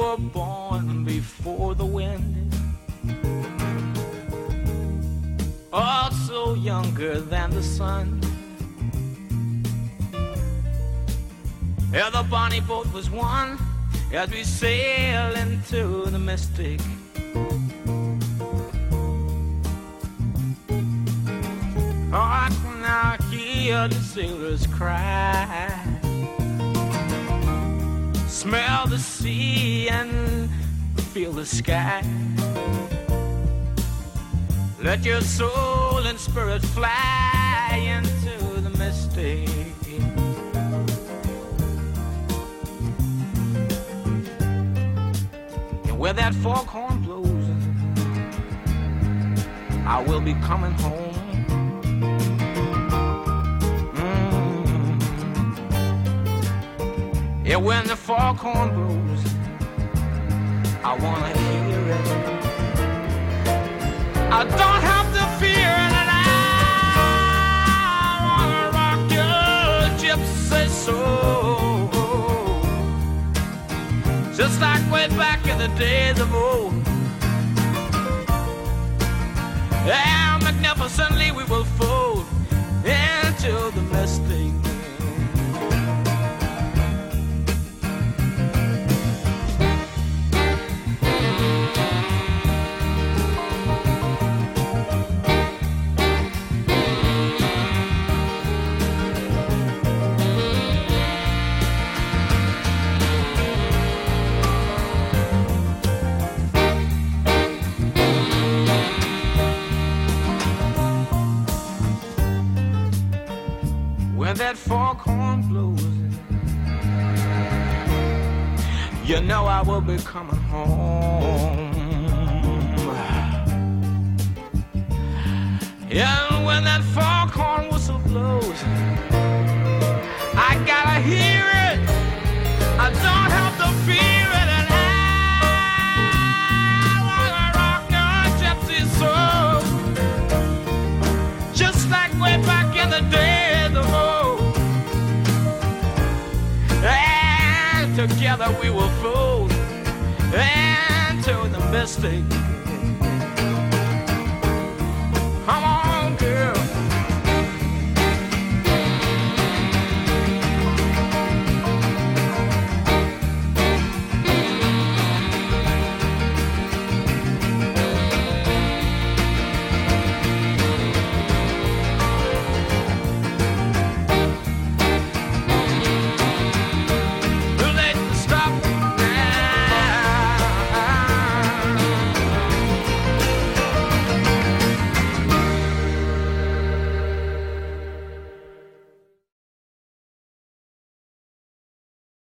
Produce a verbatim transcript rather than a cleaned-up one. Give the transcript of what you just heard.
were born before the wind, also younger than the sun. Yeah, the bonnie boat was one as we sail into the mystic. Oh, I can now hear the sailors cry, smell the sea and feel the sky. Let your soul and spirit fly into the mystic. And where that foghorn blows, I will be coming home. Mm. Yeah, when the foghorn blows, I wanna hear it. I don't have to fear it, and I wanna rock your gypsy soul, just like way back in the days of old. And magnificently we will fold into the mystic. That foghorn blows, you know I will be coming home. And when that foghorn whistle blows, I gotta hear it, I don't have to fear it, and I wanna rock your gypsy soul, just like way back in the days of old. Together we will fold into the mystic.